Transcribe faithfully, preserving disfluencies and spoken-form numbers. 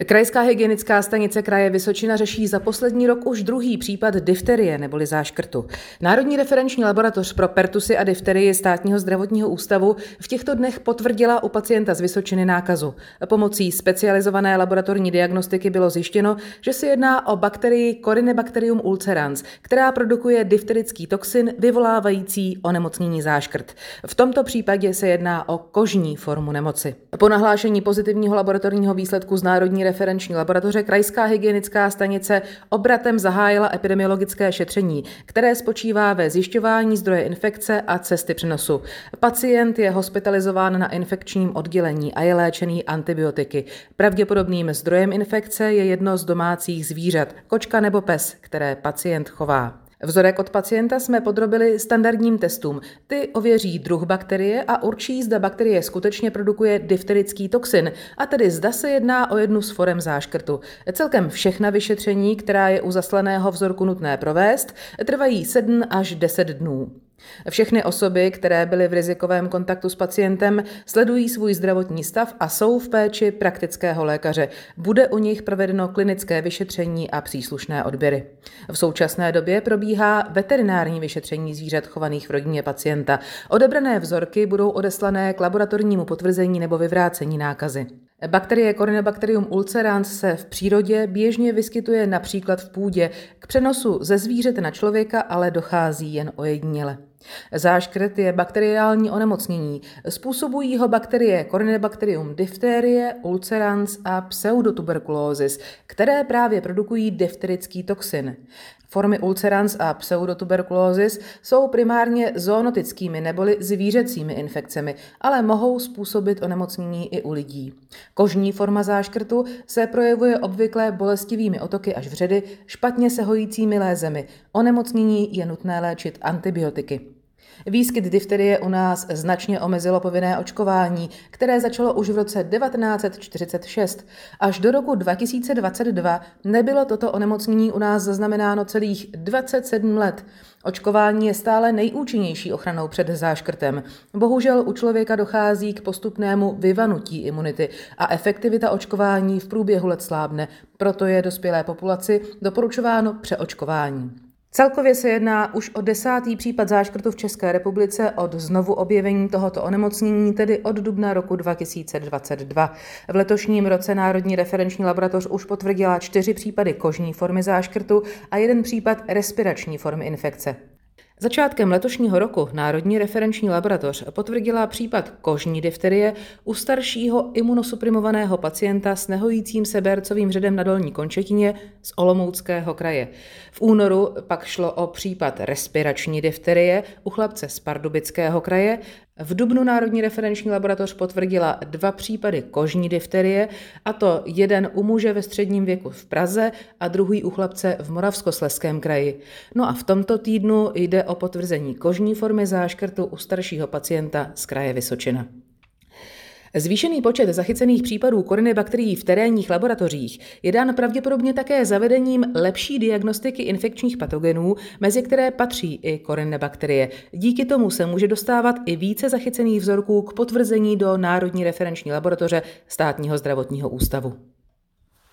Krajská hygienická stanice kraje Vysočina řeší za poslední rok už druhý případ difterie neboli záškrtu. Národní referenční laboratoř pro pertusy a difterii Státního zdravotního ústavu v těchto dnech potvrdila u pacienta z Vysočiny nákazu. Pomocí specializované laboratorní diagnostiky bylo zjištěno, že se jedná o bakterii Corynebacterium ulcerans, která produkuje difterický toxin vyvolávající onemocnění záškrt. V tomto případě se jedná o kožní formu nemoci. Po nahlášení pozitivního laboratorního výsledku z Národní referenční laboratoře Krajská hygienická stanice obratem zahájila epidemiologické šetření, které spočívá ve zjišťování zdroje infekce a cesty přenosu. Pacient je hospitalizován na infekčním oddělení a je léčený antibiotiky. Pravděpodobným zdrojem infekce je jedno z domácích zvířat, kočka nebo pes, které pacient chová. Vzorek od pacienta jsme podrobili standardním testům. Ty ověří druh bakterie a určí, zda bakterie skutečně produkuje difterický toxin, a tedy zda se jedná o jednu z forem záškrtu. Celkem všechna vyšetření, která je u zaslaného vzorku nutné provést, trvají sedm až deset dnů. Všechny osoby, které byly v rizikovém kontaktu s pacientem, sledují svůj zdravotní stav a jsou v péči praktického lékaře. Bude u nich provedeno klinické vyšetření a příslušné odběry. V současné době probíhá veterinární vyšetření zvířat chovaných v rodině pacienta. Odebrané vzorky budou odeslané k laboratornímu potvrzení nebo vyvrácení nákazy. Bakterie Corynebacterium ulcerans se v přírodě běžně vyskytuje například v půdě. K přenosu ze zvířete na člověka ale dochází jen ojediněle. Záškrt je bakteriální onemocnění. Způsobují ho bakterie Corynebacterium difterie, ulcerans a pseudotuberkulózis, které právě produkují difterický toxin. Formy ulcerans a pseudotuberkulózis jsou primárně zoonotickými neboli zvířecími infekcemi, ale mohou způsobit onemocnění i u lidí. Kožní forma záškrtu se projevuje obvykle bolestivými otoky až vředy, špatně se hojícími lézemi. Onemocnění je nutné léčit antibiotiky. Výskyt difterie u nás značně omezilo povinné očkování, které začalo už v roce devatenáct set čtyřicet šest. Až do roku dva tisíce dvacet dva nebylo toto onemocnění u nás zaznamenáno celých dvacet sedm let. Očkování je stále nejúčinnější ochranou před záškrtem. Bohužel u člověka dochází k postupnému vyvanutí imunity a efektivita očkování v průběhu let slábne, proto je dospělé populaci doporučováno přeočkování. Celkově se jedná už o desátý případ záškrtu v České republice od znovu objevení tohoto onemocnění, tedy od dubna roku dva tisíce dvacet dva. V letošním roce Národní referenční laboratoř už potvrdila čtyři případy kožní formy záškrtu a jeden případ respirační formy infekce. Začátkem letošního roku Národní referenční laboratoř potvrdila případ kožní difterie u staršího imunosuprimovaného pacienta s nehojícím se bercovým vředem na dolní končetině z Olomouckého kraje. V únoru pak šlo o případ respirační difterie u chlapce z Pardubického kraje. V dubnu Národní referenční laboratoř potvrdila dva případy kožní difterie, a to jeden u muže ve středním věku v Praze a druhý u chlapce v Moravskoslezském kraji. No a v tomto týdnu jde o potvrzení kožní formy záškrtu u staršího pacienta z kraje Vysočina. Zvýšený počet zachycených případů Corynebakterií v terénních laboratořích je dán pravděpodobně také zavedením lepší diagnostiky infekčních patogenů, mezi které patří i Corynebakterie. Díky tomu se může dostávat i více zachycených vzorků k potvrzení do Národní referenční laboratoře Státního zdravotního ústavu.